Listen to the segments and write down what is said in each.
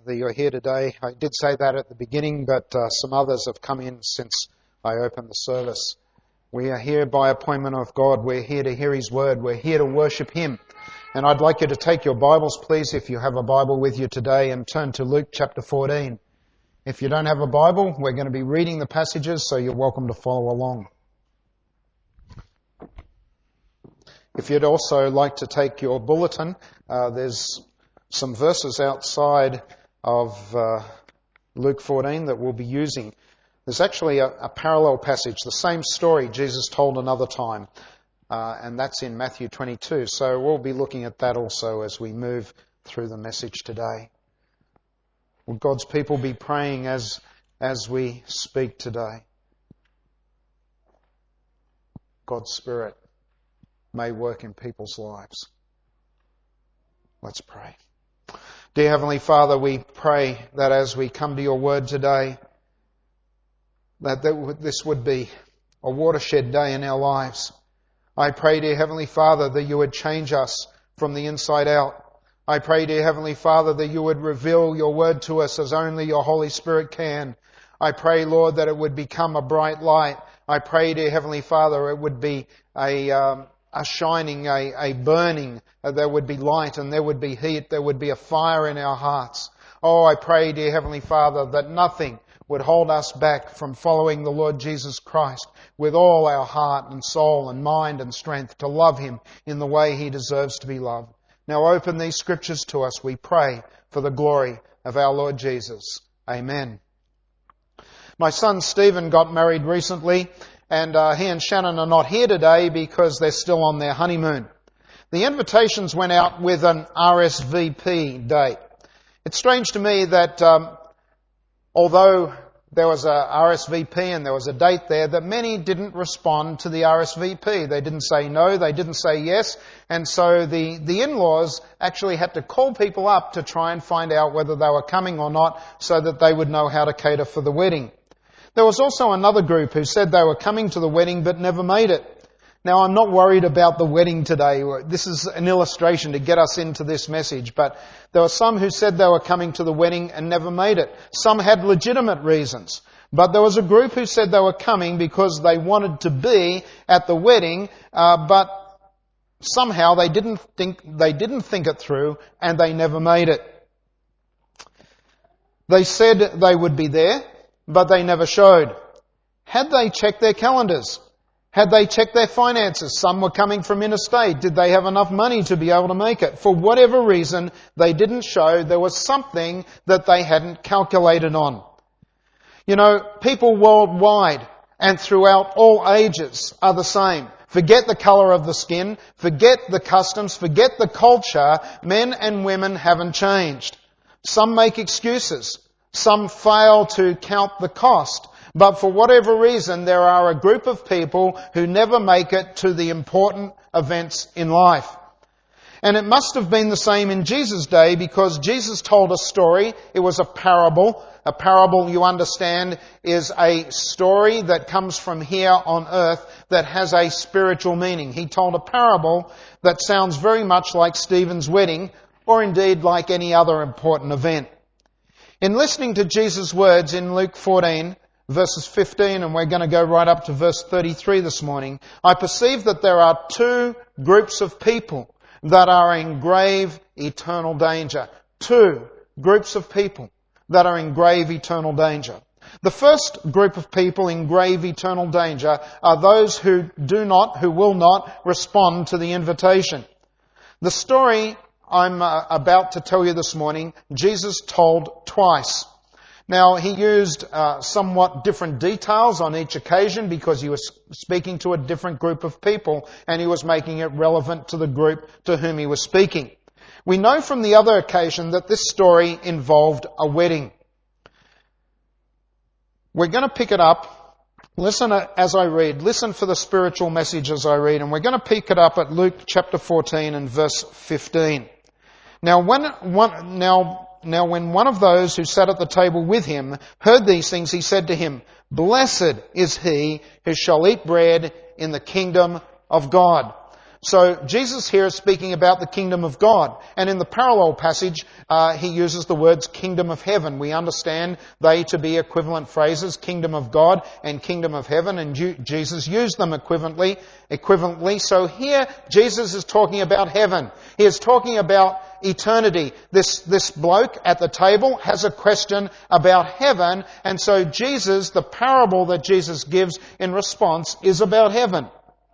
that you're here today. I did say that at the beginning, but some others have come in since I opened the service. We are here by appointment of God. We're here to hear His Word. We're here to worship Him. And I'd like you to take your Bibles, please, if you have a Bible with you today, and turn to Luke chapter 14. If you don't have a Bible, we're going to be reading the passages, so you're welcome to follow along. If you'd also like to take your bulletin, there's some verses outside of Luke 14 that we'll be using. There's actually a parallel passage, the same story Jesus told another time, and that's in Matthew 22. So we'll be looking at that also as we move through the message today. Will God's people be praying as we speak today? God's Spirit may work in people's lives. Let's pray. Dear Heavenly Father, we pray that as we come to your word today, that this would be a watershed day in our lives. I pray, dear Heavenly Father, that you would change us from the inside out. I pray, dear Heavenly Father, that you would reveal your word to us as only your Holy Spirit can. I pray, Lord, that it would become a bright light. I pray, dear Heavenly Father, it would be a shining, a burning. There would be light and there would be heat. There would be a fire in our hearts. Oh, I pray, dear Heavenly Father, that nothing would hold us back from following the Lord Jesus Christ with all our heart and soul and mind and strength to love Him in the way He deserves to be loved. Now open these scriptures to us, we pray, for the glory of our Lord Jesus. Amen. My son Stephen got married recently, and he and Shannon are not here today because they're still on their honeymoon. The invitations went out with an RSVP date. It's strange to me that although there was a RSVP and there was a date there, that many didn't respond to the RSVP. They didn't say no, they didn't say yes, and so the in-laws actually had to call people up to try and find out whether they were coming or not so that they would know how to cater for the wedding. There was also another group who said they were coming to the wedding but never made it. Now, I'm not worried about the wedding today. This is an illustration to get us into this message, but there were some who said they were coming to the wedding and never made it. Some had legitimate reasons, but there was a group who said they were coming because they wanted to be at the wedding, but somehow they didn't think it through and they never made it. They said they would be there, but they never showed. Had they checked their calendars? Had they checked their finances? Some were coming from interstate. Did they have enough money to be able to make it? For whatever reason, they didn't show. There was something that they hadn't calculated on. You know, people worldwide and throughout all ages are the same. Forget the colour of the skin, forget the customs, forget the culture. Men and women haven't changed. Some make excuses. Some fail to count the cost. But for whatever reason, there are a group of people who never make it to the important events in life. And it must have been the same in Jesus' day because Jesus told a story. It was a parable. A parable, you understand, is a story that comes from here on earth that has a spiritual meaning. He told a parable that sounds very much like Stephen's wedding, or indeed like any other important event. In listening to Jesus' words in Luke 14, verses 15, and we're going to go right up to verse 33 this morning, I perceive that there are two groups of people that are in grave eternal danger. Two groups of people that are in grave eternal danger. The first group of people in grave eternal danger are those who will not respond to the invitation. The story I'm about to tell you this morning, Jesus told twice. Now, he used somewhat different details on each occasion because he was speaking to a different group of people and he was making it relevant to the group to whom he was speaking. We know from the other occasion that this story involved a wedding. We're going to pick it up. Listen as I read. Listen for the spiritual message as I read. And we're going to pick it up at Luke chapter 14 and verse 15. Now when one of those who sat at the table with him heard these things, he said to him, "Blessed is he who shall eat bread in the kingdom of God." So Jesus here is speaking about the kingdom of God. And in the parallel passage, he uses the words kingdom of heaven. We understand they to be equivalent phrases, kingdom of God and kingdom of heaven. And Jesus used them equivalently. So here, Jesus is talking about heaven. He is talking about eternity. This bloke at the table has a question about heaven. And so Jesus, the parable that Jesus gives in response, is about heaven.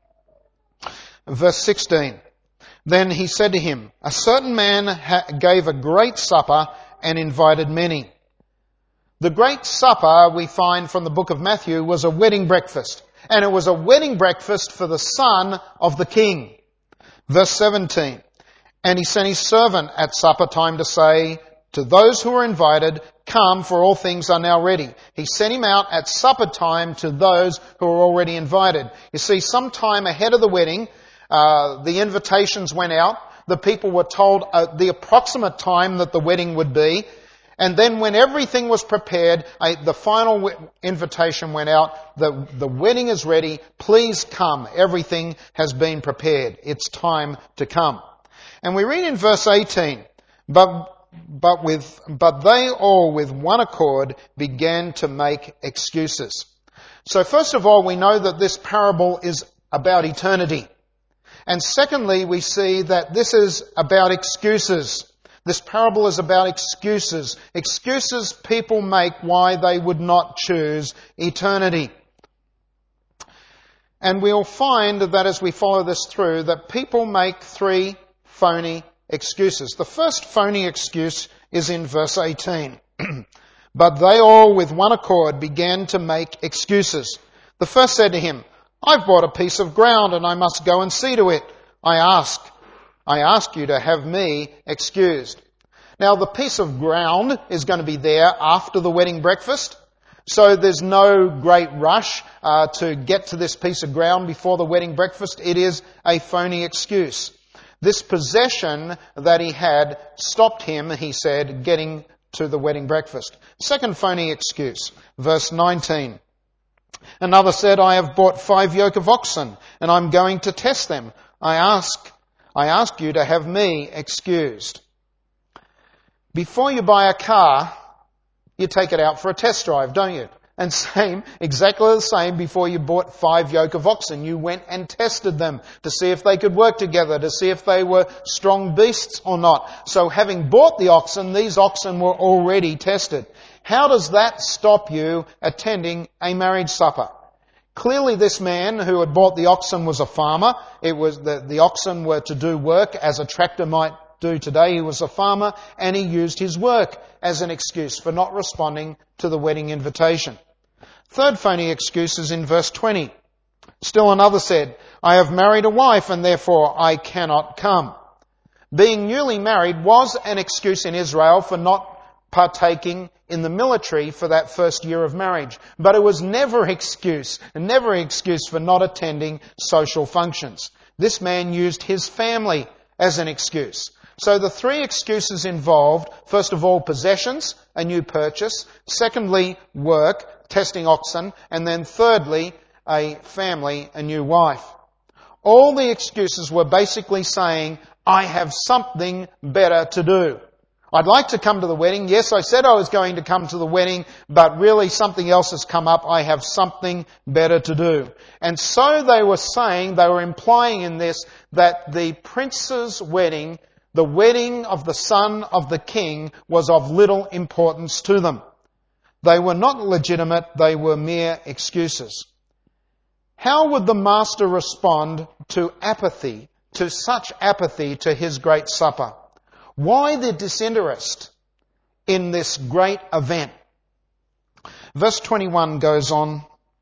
Verse 16. Then he said to him, a certain man gave a great supper and invited many. The great supper, we find from the book of Matthew, was a wedding breakfast. And it was a wedding breakfast for the son of the king. Verse 17. And he sent his servant at supper time to say to those who were invited, come, for all things are now ready. He sent him out at supper time to those who were already invited. You see, sometime ahead of the wedding, the invitations went out. The people were told the approximate time that the wedding would be. And then when everything was prepared, the final invitation went out. The wedding is ready. Please come. Everything has been prepared. It's time to come. And we read in verse 18, but they all with one accord began to make excuses. So first of all, we know that this parable is about eternity. And secondly, we see that this is about excuses. This parable is about excuses. Excuses people make why they would not choose eternity. And we'll find that as we follow this through, that people make three phony excuses. The first phony excuse is in verse 18. But they all with one accord began to make excuses. The first said to him, I've bought a piece of ground and I must go and see to it. I ask you to have me excused. Now the piece of ground is going to be there after the wedding breakfast. So there's no great rush to get to this piece of ground before the wedding breakfast. It is a phony excuse. This possession that he had stopped him, he said, getting to the wedding breakfast. Second phony excuse, verse 19. Another said, I have bought 5 yoke of oxen, and I'm going to test them. I ask you to have me excused. Before you buy a car, you take it out for a test drive, don't you? And exactly the same before you bought 5 yoke of oxen. You went and tested them to see if they could work together, to see if they were strong beasts or not. So having bought the oxen, these oxen were already tested. How does that stop you attending a marriage supper? Clearly this man who had bought the oxen was a farmer. It was the oxen were to do work as a tractor might do today. He was a farmer and he used his work as an excuse for not responding to the wedding invitation. Third phony excuse is in verse 20. Still another said, I have married a wife and therefore I cannot come. Being newly married was an excuse in Israel for not partaking in the military for that first year of marriage. But it was never an excuse for not attending social functions. This man used his family as an excuse. So the 3 excuses involved, first of all, possessions, a new purchase. Secondly, work, testing oxen. And then thirdly, a family, a new wife. All the excuses were basically saying, I have something better to do. I'd like to come to the wedding. Yes, I said I was going to come to the wedding, but really something else has come up. I have something better to do. And so they were implying in this that the prince's wedding, the wedding of the son of the king, was of little importance to them. They were not legitimate, they were mere excuses. How would the master respond to apathy, to such apathy to his great supper? Why the disinterest in this great event? Verse 21 goes on,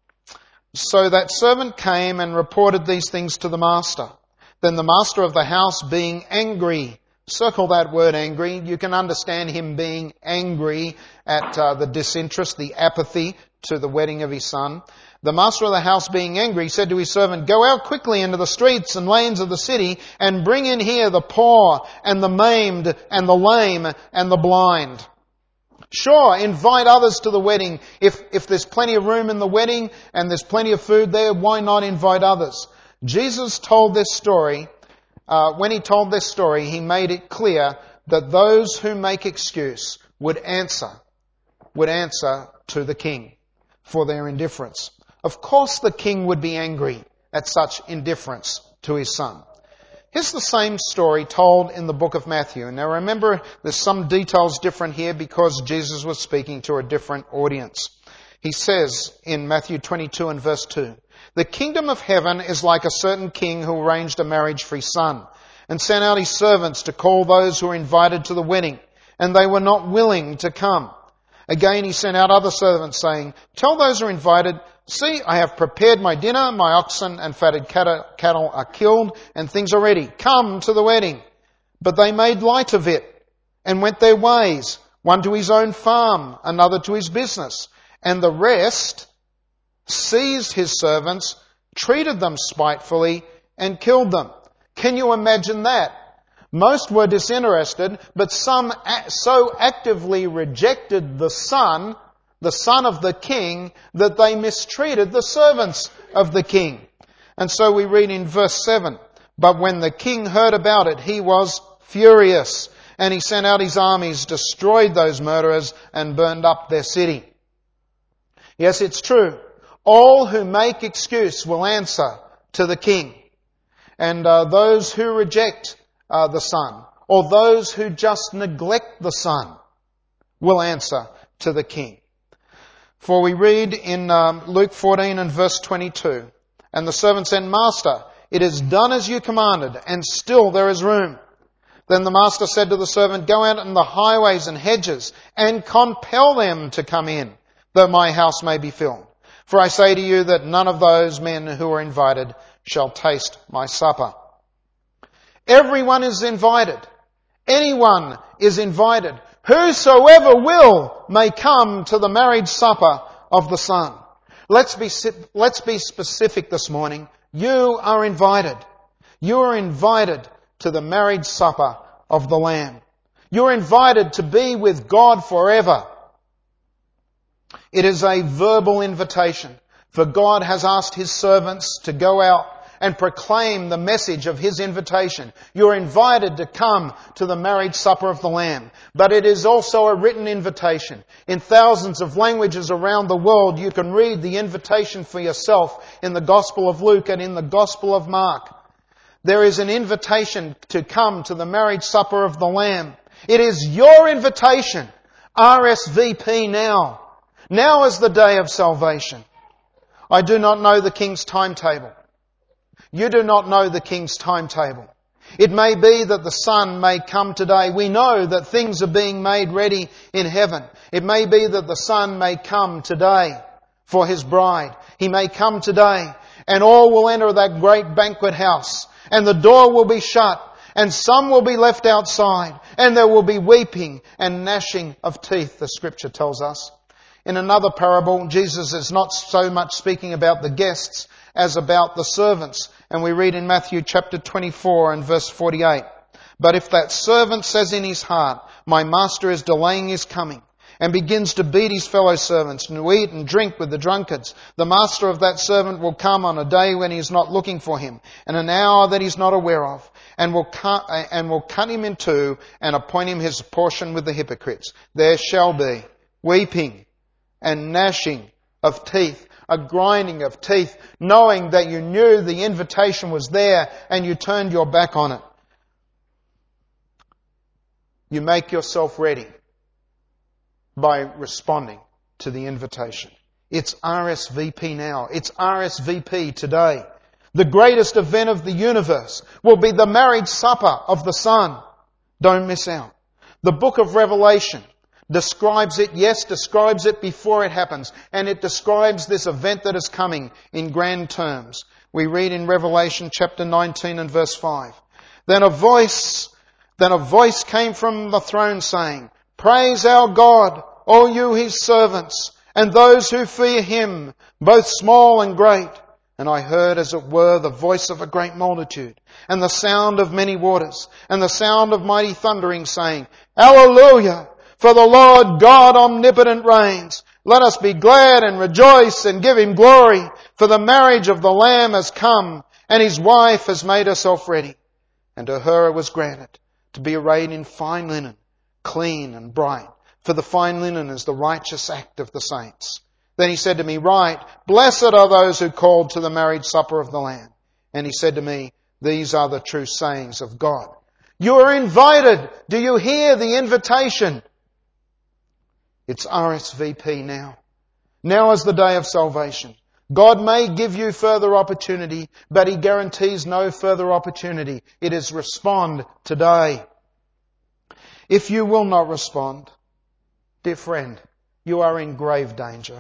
So that servant came and reported these things to the master. Then the master of the house, being angry, circle that word angry, you can understand him being angry at the disinterest, the apathy to the wedding of his son. The master of the house, being angry, said to his servant, Go out quickly into the streets and lanes of the city and bring in here the poor and the maimed and the lame and the blind. Sure, invite others to the wedding. If there's plenty of room in the wedding and there's plenty of food there, why not invite others? Jesus told this story when he told this story, he made it clear that those who make excuse would answer to the king for their indifference. Of course the king would be angry at such indifference to his son. Here's the same story told in the book of Matthew. Now remember, there's some details different here because Jesus was speaking to a different audience. He says in Matthew 22 and verse 2, "The kingdom of heaven is like a certain king who arranged a marriage for his son and sent out his servants to call those who were invited to the wedding, and they were not willing to come. Again he sent out other servants saying, 'Tell those who are invited, see, I have prepared my dinner, my oxen and fatted cattle are killed, and things are ready. Come to the wedding.' But they made light of it and went their ways, one to his own farm, another to his business. And the rest seized his servants, treated them spitefully, and killed them." Can you imagine that? Most were disinterested, but some so actively rejected the son of the king, that they mistreated the servants of the king. And so we read in verse 7, "But when the king heard about it, he was furious, and he sent out his armies, destroyed those murderers, and burned up their city." Yes, it's true. All who make excuse will answer to the king. And those who reject the son, or those who just neglect the son, will answer to the king. For we read in Luke 14 and verse 22, "And the servant said, 'Master, it is done as you commanded, and still there is room.' Then the master said to the servant, 'Go out in the highways and hedges, and compel them to come in, that my house may be filled. For I say to you that none of those men who are invited shall taste my supper.'" Everyone is invited. Anyone is invited. Whosoever will may come to the marriage supper of the Son. Let's be specific this morning. You are invited. You are invited to the marriage supper of the Lamb. You're invited to be with God forever. It is a verbal invitation, for God has asked His servants to go out and proclaim the message of His invitation. You're invited to come to the marriage supper of the Lamb. But it is also a written invitation. In thousands of languages around the world, you can read the invitation for yourself in the Gospel of Luke and in the Gospel of Mark. There is an invitation to come to the marriage supper of the Lamb. It is your invitation. RSVP now. Now is the day of salvation. I do not know the King's timetable. You do not know the King's timetable. It may be that the Son may come today. We know that things are being made ready in heaven. It may be that the Son may come today for His bride. He may come today, and all will enter that great banquet house, and the door will be shut, and some will be left outside, and there will be weeping and gnashing of teeth, the Scripture tells us. In another parable, Jesus is not so much speaking about the guests as about the servants. And we read in Matthew chapter 24 and verse 48, "But if that servant says in his heart, 'My master is delaying his coming,' and begins to beat his fellow servants and to eat and drink with the drunkards, the master of that servant will come on a day when he is not looking for him, and an hour that he is not aware of, and will cut him in two and appoint him his portion with the hypocrites. There shall be weeping and gnashing of teeth," a grinding of teeth, knowing that you knew the invitation was there and you turned your back on it. You make yourself ready by responding to the invitation. It's RSVP now. It's RSVP today. The greatest event of the universe will be the marriage supper of the Son. Don't miss out. The book of Revelation describes it before it happens. And it describes this event that is coming in grand terms. We read in Revelation chapter 19 and verse 5. Then a voice came from the throne saying, "Praise our God, all you His servants, and those who fear Him, both small and great." And I heard, as it were, the voice of a great multitude, and the sound of many waters, and the sound of mighty thundering, saying, "Hallelujah! For the Lord God omnipotent reigns. Let us be glad and rejoice and give Him glory, for the marriage of the Lamb has come, and His wife has made herself ready." And to her it was granted to be arrayed in fine linen, clean and bright. For the fine linen is the righteous act of the saints. Then he said to me, Write, Blessed are those who called to the marriage supper of the Lamb. And he said to me, These are the true sayings of God. You are invited. Do you hear the invitation? It's RSVP now. Now is the day of salvation. God may give you further opportunity, but He guarantees no further opportunity. It is respond today. If you will not respond, dear friend, you are in grave danger.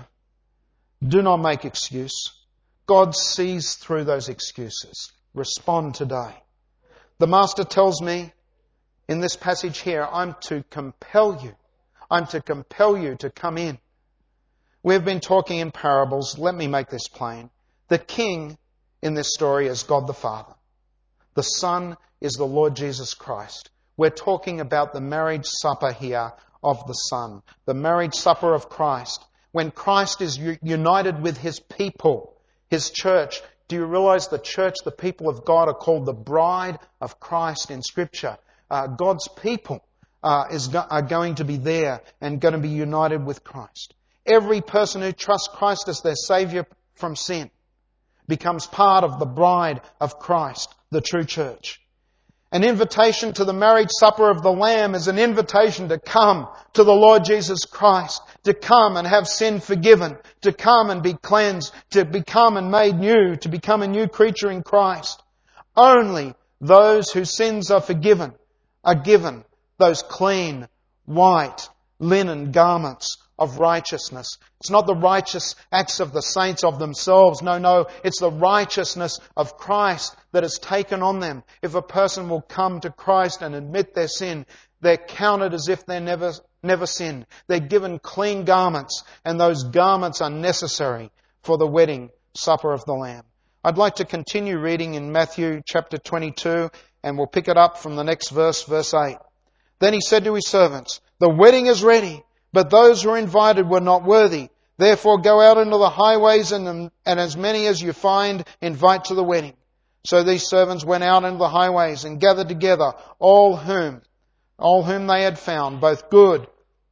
Do not make excuse. God sees through those excuses. Respond today. The Master tells me in this passage here, I'm to compel you. I'm to compel you to come in. We've been talking in parables. Let me make this plain. The King in this story is God the Father. The Son is the Lord Jesus Christ. We're talking about the marriage supper here of the Son. The marriage supper of Christ. When Christ is united with His people, His church. Do you realize the church, the people of God, are called the bride of Christ in Scripture? God's people are going to be there and going to be united with Christ. Every person who trusts Christ as their Saviour from sin becomes part of the bride of Christ, the true church. An invitation to the marriage supper of the Lamb is an invitation to come to the Lord Jesus Christ, to come and have sin forgiven, to come and be cleansed, to become and made new, to become a new creature in Christ. Only those whose sins are forgiven are given those clean, white, linen garments of righteousness. It's not the righteous acts of the saints of themselves. No. It's the righteousness of Christ that is taken on them. If a person will come to Christ and admit their sin, they're counted as if they never sinned. They're given clean garments, and those garments are necessary for the wedding supper of the Lamb. I'd like to continue reading in Matthew chapter 22, and we'll pick it up from the next verse, verse 8. Then He said to His servants, The wedding is ready, but those who were invited were not worthy. Therefore go out into the highways and as many as you find, invite to the wedding. So these servants went out into the highways and gathered together all whom they had found, both bad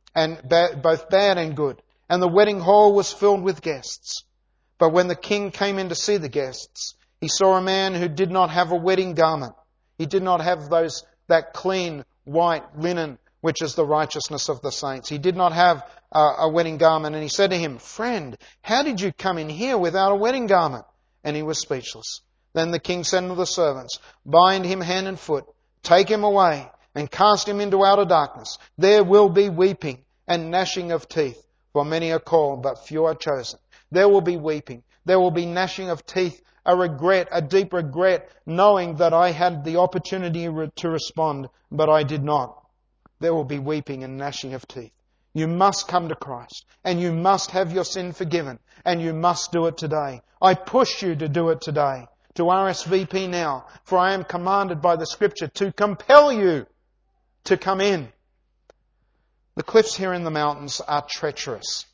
and good. And the wedding hall was filled with guests. But when the king came in to see the guests, he saw a man who did not have a wedding garment. He did not have that clean white linen, which is the righteousness of the saints. He did not have a wedding garment. And he said to him, Friend, how did you come in here without a wedding garment? And he was speechless. Then the king said to the servants, Bind him hand and foot, take him away, and cast him into outer darkness. There will be weeping and gnashing of teeth, for many are called, but few are chosen. There will be weeping. There will be gnashing of teeth, a regret, a deep regret, knowing that I had the opportunity to respond, but I did not. There will be weeping and gnashing of teeth. You must come to Christ, and you must have your sin forgiven, and you must do it today. I push you to do it today, to RSVP now, for I am commanded by the Scripture to compel you to come in. The cliffs here in the mountains are treacherous.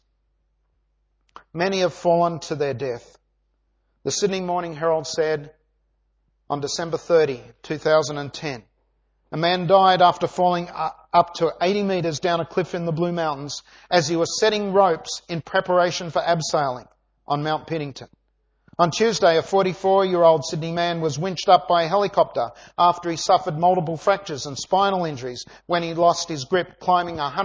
Many have fallen to their death. The Sydney Morning Herald said on December 30, 2010, a man died after falling up to 80 metres down a cliff in the Blue Mountains as he was setting ropes in preparation for abseiling on Mount Piddington. On Tuesday, a 44-year-old Sydney man was winched up by a helicopter after he suffered multiple fractures and spinal injuries when he lost his grip climbing a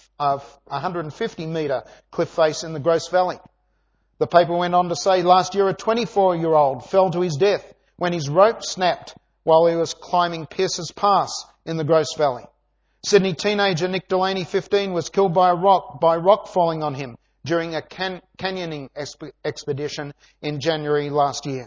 150-metre cliff face in the Grose Valley. The paper went on to say last year a 24-year-old fell to his death when his rope snapped while he was climbing Pierce's Pass in the Grose Valley. Sydney teenager Nick Delaney, 15, was killed by rock falling on him during a canyoning expedition in January last year.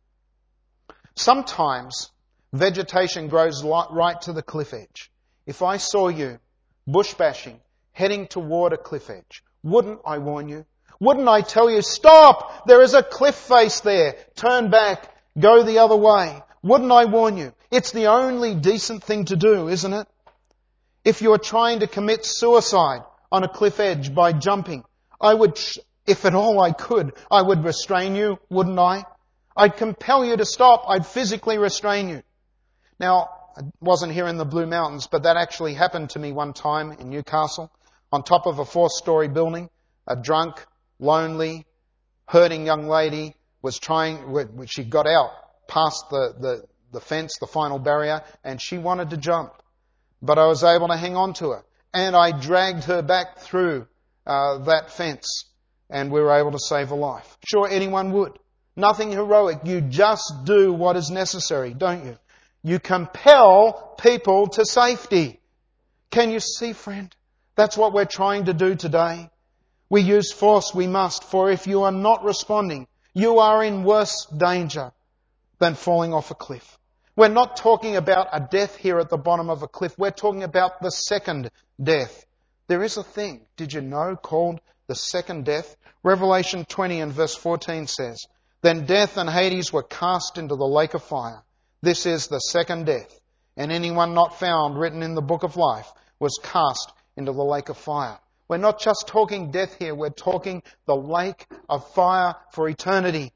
Sometimes vegetation grows right to the cliff edge. If I saw you bush bashing, heading toward a cliff edge, wouldn't I warn you? Wouldn't I tell you, stop! There is a cliff face there. Turn back. Go the other way. Wouldn't I warn you? It's the only decent thing to do, isn't it? If you're trying to commit suicide on a cliff edge by jumping, I would, if at all I could, I would restrain you, wouldn't I? I'd compel you to stop. I'd physically restrain you. Now, wasn't here in the Blue Mountains, but that actually happened to me one time in Newcastle, on top of a 4-story building. A drunk, lonely, hurting young lady she got out past the fence, the final barrier, and she wanted to jump. But I was able to hang on to her. And I dragged her back through that fence, and we were able to save her life. Sure, anyone would. Nothing heroic. You just do what is necessary, don't you? You compel people to safety. Can you see, friend? That's what we're trying to do today. We use force, we must, for if you are not responding, you are in worse danger than falling off a cliff. We're not talking about a death here at the bottom of a cliff. We're talking about the second death. There is a thing, did you know, called the second death? Revelation 20 and verse 14 says, "Then death and Hades were cast into the lake of fire. This is the second death. And anyone not found written in the book of life was cast into the lake of fire." We're not just talking death here. We're talking the lake of fire for eternity.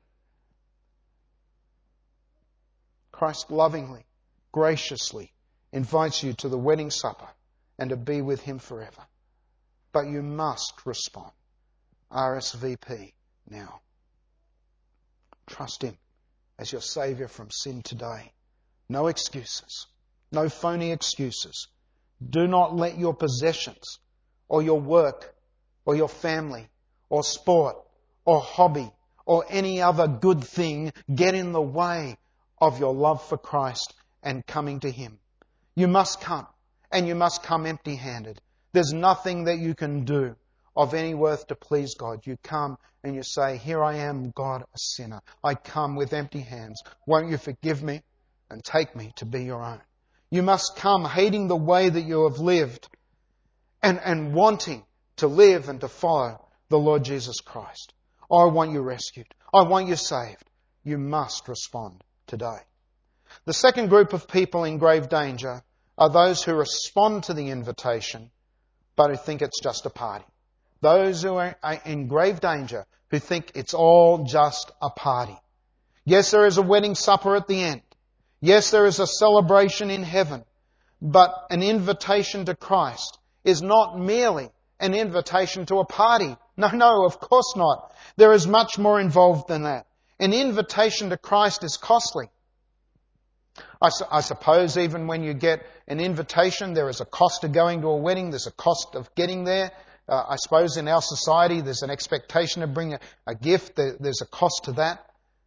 Christ lovingly, graciously invites you to the wedding supper and to be with Him forever. But you must respond. RSVP now. Trust Him as your Saviour from sin today. No excuses. No phony excuses. Do not let your possessions or your work or your family or sport or hobby or any other good thing get in the way of your love for Christ and coming to Him. You must come, and you must come empty-handed. There's nothing that you can do of any worth to please God. You come and you say, "Here I am, God, a sinner. I come with empty hands. Won't you forgive me and take me to be your own?" You must come hating the way that you have lived and wanting to live and to follow the Lord Jesus Christ. I want you rescued. I want you saved. You must respond today. The second group of people in grave danger are those who respond to the invitation but who think it's just a party. Those who are in grave danger who think it's all just a party. Yes, there is a wedding supper at the end. Yes, there is a celebration in heaven. But an invitation to Christ is not merely an invitation to a party. No, of course not. There is much more involved than that. An invitation to Christ is costly. I suppose even when you get an invitation, there is a cost to going to a wedding. There's a cost of getting there. I suppose in our society, there's an expectation to bring a gift. There's a cost to that.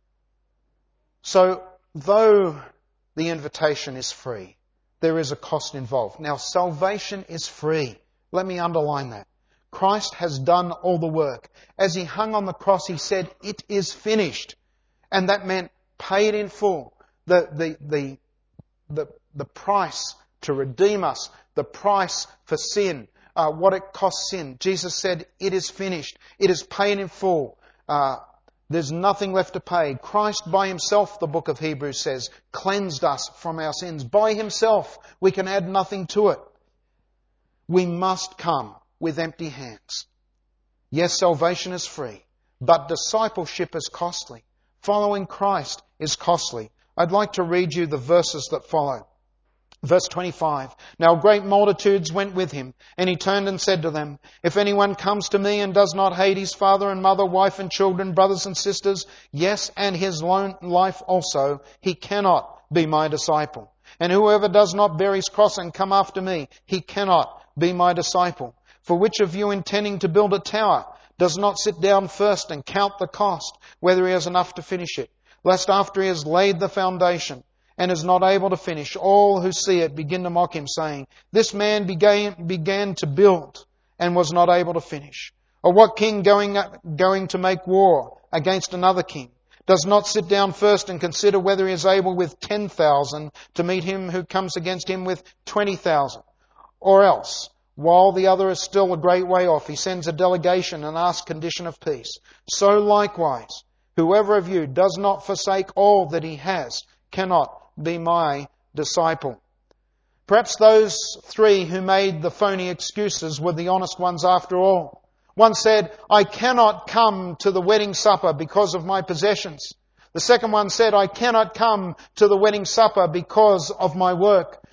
So, though the invitation is free, there is a cost involved. Now, salvation is free. Let me underline that. Christ has done all the work. As He hung on the cross, He said, "It is finished." And that meant paid in full. The price to redeem us, the price for sin, what it cost sin. Jesus said, "It is finished. It is paid in full." There's nothing left to pay. Christ by Himself, the book of Hebrews says, cleansed us from our sins. By Himself, we can add nothing to it. We must come with empty hands. Yes, salvation is free, but discipleship is costly. Following Christ is costly. I'd like to read you the verses that follow. Verse 25. "Now great multitudes went with Him, and He turned and said to them, 'If anyone comes to me and does not hate his father and mother, wife and children, brothers and sisters, yes, and his own life also, he cannot be my disciple. And whoever does not bear his cross and come after me, he cannot be my disciple. For which of you intending to build a tower does not sit down first and count the cost, whether he has enough to finish it, lest after he has laid the foundation and is not able to finish, all who see it begin to mock him, saying, This man began to build and was not able to finish. Or what king going to make war against another king does not sit down first and consider whether he is able with 10,000 to meet him who comes against him with 20,000? Or else, while the other is still a great way off, he sends a delegation and asks condition of peace. So likewise, whoever of you does not forsake all that he has cannot be my disciple. Perhaps those three who made the phony excuses were the honest ones after all. One said, I cannot come to the wedding supper because of my possessions. The second one said, I cannot come to the wedding supper because of my work.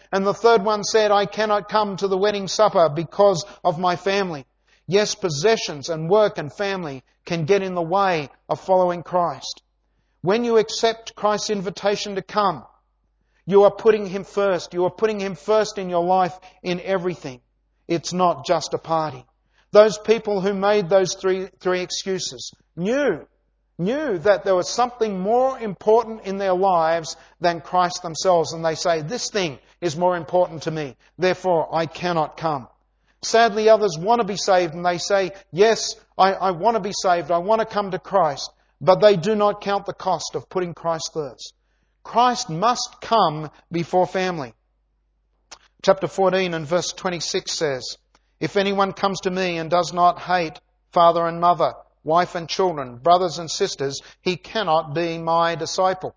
And the third one said, I cannot come to the wedding supper because of my family. Yes, possessions and work and family can get in the way of following Christ. When you accept Christ's invitation to come, you are putting Him first. You are putting Him first in your life in everything. It's not just a party. Those people who made those three excuses knew that there was something more important in their lives than Christ themselves. And they say, this thing is more important to me. Therefore, I cannot come. Sadly, others want to be saved and they say, yes, I want to be saved. I want to come to Christ. But they do not count the cost of putting Christ first. Christ must come before family. Chapter 14 and verse 26 says, if anyone comes to me and does not hate father and mother, wife and children, brothers and sisters, he cannot be my disciple.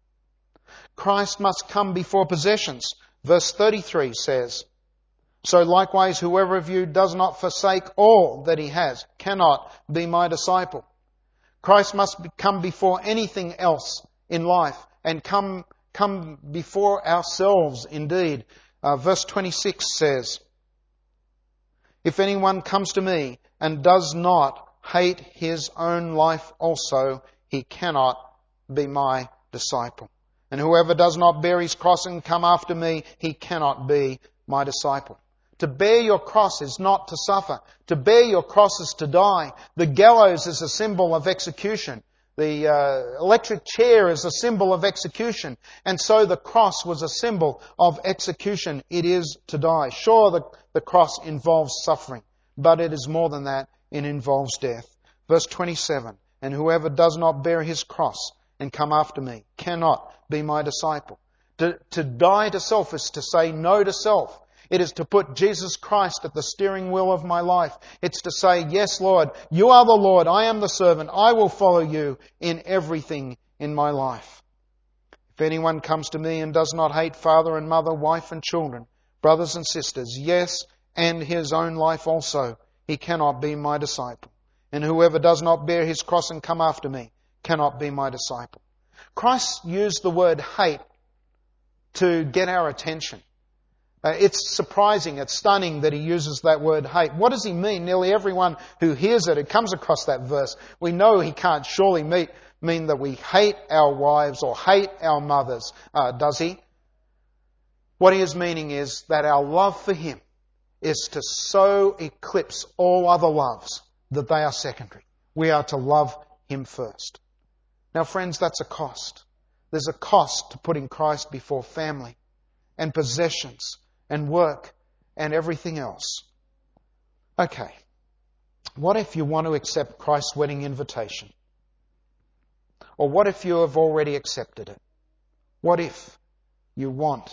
Christ must come before possessions. Verse 33 says, so likewise whoever of you does not forsake all that he has cannot be my disciple. Christ must come before anything else in life and come before ourselves indeed. Verse 26 says, if anyone comes to me and does not hate his own life also, he cannot be my disciple. And whoever does not bear his cross and come after me, he cannot be my disciple. To bear your cross is not to suffer. To bear your cross is to die. The gallows is a symbol of execution. The electric chair is a symbol of execution. And so the cross was a symbol of execution. It is to die. Sure, the cross involves suffering, but it is more than that. It involves death. Verse 27, and whoever does not bear his cross and come after me cannot be my disciple. To die to self is to say no to self. It is to put Jesus Christ at the steering wheel of my life. It's to say, yes, Lord, you are the Lord, I am the servant, I will follow you in everything in my life. If anyone comes to me and does not hate father and mother, wife and children, brothers and sisters, yes, and his own life also, he cannot be my disciple. And whoever does not bear his cross and come after me cannot be my disciple. Christ used the word hate to get our attention. It's surprising, it's stunning that he uses that word hate. What does he mean? Nearly everyone who hears it, it comes across that verse. We know he can't surely mean that we hate our wives or hate our mothers, does he? What he is meaning is that our love for him is to so eclipse all other loves that they are secondary. We are to love him first. Now friends, that's a cost. There's a cost to putting Christ before family and possessions and work and everything else. Okay, what if you want to accept Christ's wedding invitation? Or what if you have already accepted it? What if you want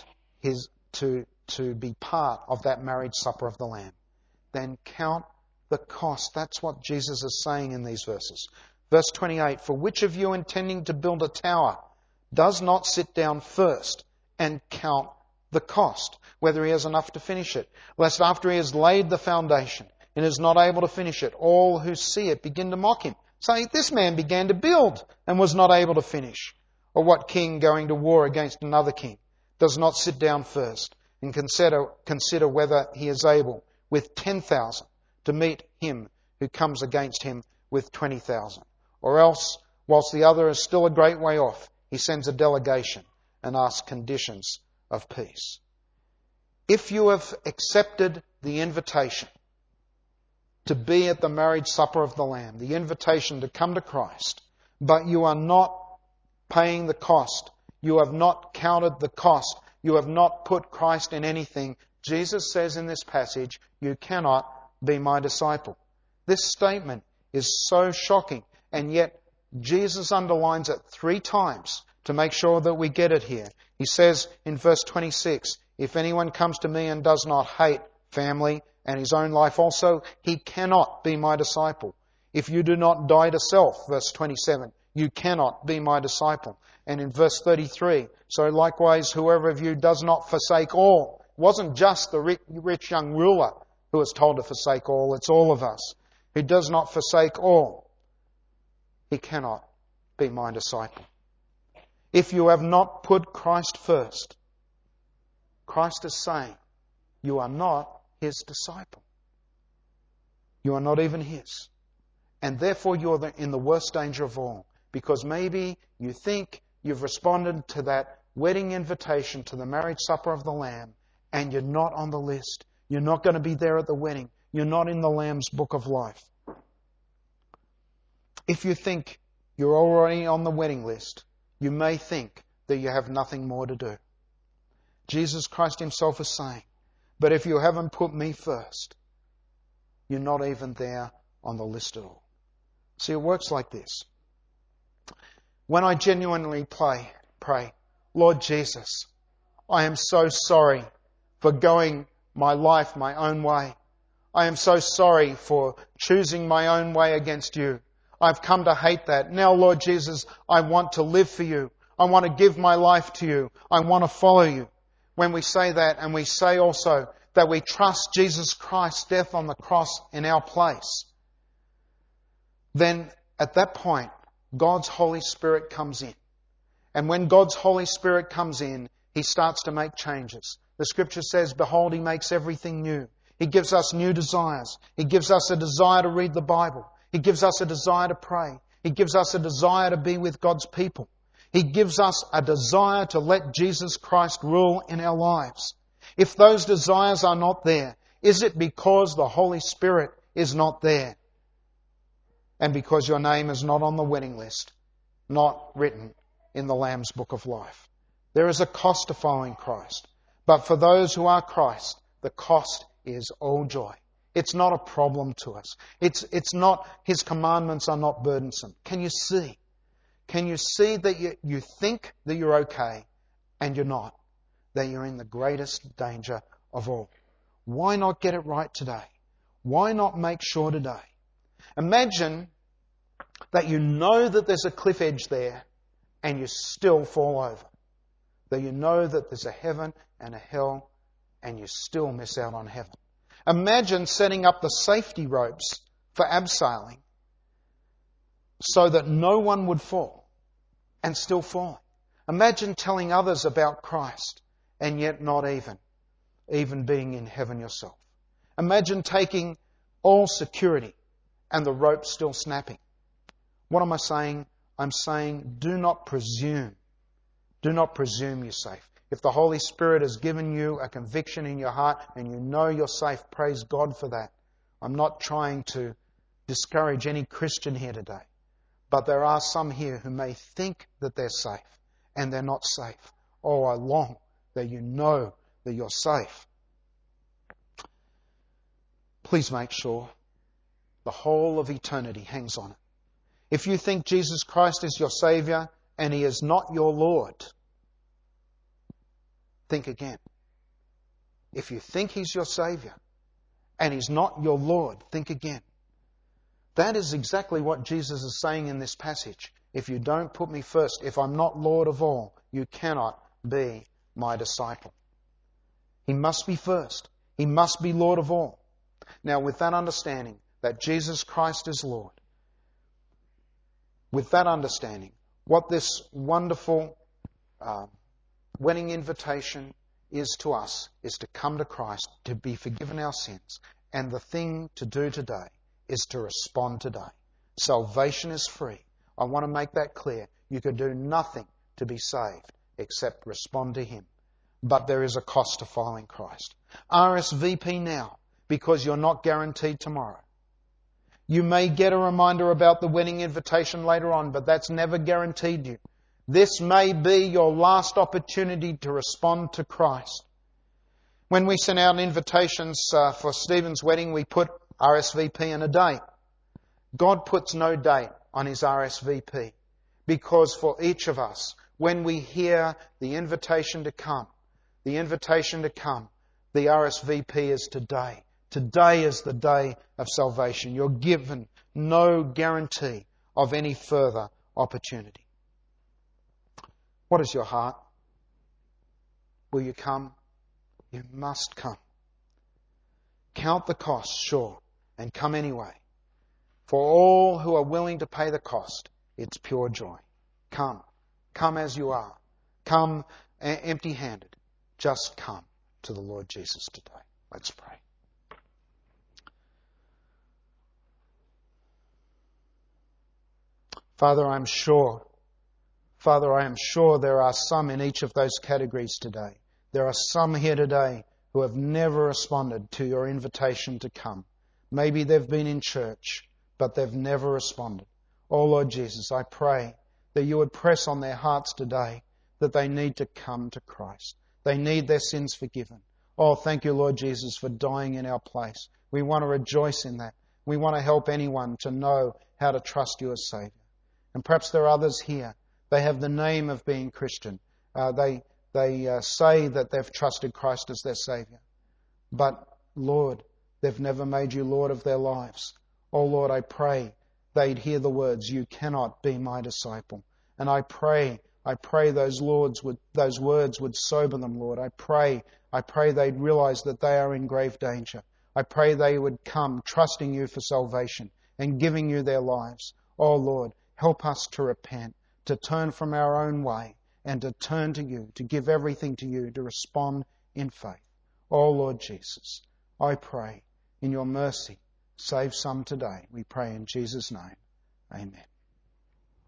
to be part of that marriage supper of the Lamb? Then count the cost. That's what Jesus is saying in these verses. Verse 28, for which of you intending to build a tower does not sit down first and count the cost, whether he has enough to finish it, lest after he has laid the foundation and is not able to finish it, all who see it begin to mock him, saying, this man began to build and was not able to finish. Or what king going to war against another king does not sit down first and consider whether he is able with 10,000 to meet him who comes against him with 20,000. Or else, whilst the other is still a great way off, he sends a delegation and asks conditions of peace. If you have accepted the invitation to be at the marriage supper of the Lamb, the invitation to come to Christ, but you are not paying the cost, you have not counted the cost, you have not put Christ in anything, Jesus says in this passage, you cannot be my disciple. This statement is so shocking, and yet Jesus underlines it 3 times to make sure that we get it here. He says in verse 26, if anyone comes to me and does not hate family and his own life also, he cannot be my disciple. If you do not die to self, verse 27, you cannot be my disciple. And in verse 33, so likewise whoever of you does not forsake all. It wasn't just the rich young ruler who was told to forsake all, it's all of us. Who does not forsake all, he cannot be my disciple. If you have not put Christ first, Christ is saying, you are not His disciple. You are not even His. And therefore you're in the worst danger of all. Because maybe you think you've responded to that wedding invitation to the marriage supper of the Lamb, and you're not on the list. You're not going to be there at the wedding. You're not in the Lamb's book of life. If you think you're already on the wedding list, you may think that you have nothing more to do. Jesus Christ Himself is saying, but if you haven't put me first, you're not even there on the list at all. See, it works like this. When I genuinely pray, Lord Jesus, I am so sorry for going my life my own way. I am so sorry for choosing my own way against you. I've come to hate that. Now, Lord Jesus, I want to live for you. I want to give my life to you. I want to follow you. When we say that, and we say also that we trust Jesus Christ's death on the cross in our place, then at that point, God's Holy Spirit comes in. And when God's Holy Spirit comes in, He starts to make changes. The Scripture says, behold, He makes everything new. He gives us new desires. He gives us a desire to read the Bible. He gives us a desire to pray. He gives us a desire to be with God's people. He gives us a desire to let Jesus Christ rule in our lives. If those desires are not there, is it because the Holy Spirit is not there? And because your name is not on the wedding list, not written in the Lamb's book of life? There is a cost to following Christ. But for those who are Christ, the cost is all joy. It's not a problem to us. It's not, His commandments are not burdensome. Can you see? Can you see that you think that you're okay and you're not? That you're in the greatest danger of all. Why not get it right today? Why not make sure today? Imagine that you know that there's a cliff edge there and you still fall over. That you know that there's a heaven and a hell and you still miss out on heaven. Imagine setting up the safety ropes for abseiling so that no one would fall and still falling. Imagine telling others about Christ and yet not even being in heaven yourself. Imagine taking all security and the rope still snapping. What am I saying? I'm saying do not presume. Do not presume you're safe. If the Holy Spirit has given you a conviction in your heart and you know you're safe, praise God for that. I'm not trying to discourage any Christian here today. But there are some here who may think that they're safe and they're not safe. Oh, I long that you know that you're safe. Please make sure the whole of eternity hangs on it. If you think Jesus Christ is your Saviour and He is not your Lord, think again. If you think He's your Saviour and He's not your Lord, think again. That is exactly what Jesus is saying in this passage. If you don't put me first, if I'm not Lord of all, you cannot be my disciple. He must be first. He must be Lord of all. Now, with that understanding that Jesus Christ is Lord, with that understanding, what this wonderful wedding invitation is to us is to come to Christ, to be forgiven our sins. And the thing to do today is to respond today. Salvation is free. I want to make that clear. You can do nothing to be saved except respond to Him. But there is a cost to following Christ. RSVP now, because you're not guaranteed tomorrow. You may get a reminder about the wedding invitation later on, but that's never guaranteed you. This may be your last opportunity to respond to Christ. When we send out invitations for Stephen's wedding, we put RSVP and a date. God puts no date on His RSVP, because for each of us, when we hear the invitation to come, the RSVP is today. Today is the day of salvation. You're given no guarantee of any further opportunity. What is your heart? Will you come? You must come. Count the cost, sure, and come anyway. For all who are willing to pay the cost, it's pure joy. Come. Come as you are. Come empty-handed. Just come. to the Lord Jesus today. Let's pray. Father, I am sure there are some in each of those categories today. There are some here today who have never responded to your invitation to come. Maybe they've been in church, but they've never responded. Oh Lord Jesus, I pray that you would press on their hearts today that they need to come to Christ. They need their sins forgiven. Oh, thank you, Lord Jesus, for dying in our place. We want to rejoice in that. We want to help anyone to know how to trust you as Saviour. And perhaps there are others here. They have the name of being Christian. They say that they've trusted Christ as their Saviour. But, Lord, they've never made you Lord of their lives. Oh, Lord, I pray they'd hear the words, you cannot be my disciple. And I pray those words would sober them, Lord. I pray they'd realize that they are in grave danger. I pray they would come trusting you for salvation and giving you their lives. Oh, Lord, help us to repent, to turn from our own way and to turn to you, to give everything to you, to respond in faith. Oh, Lord Jesus, I pray in your mercy, save some today. We pray in Jesus' name. Amen.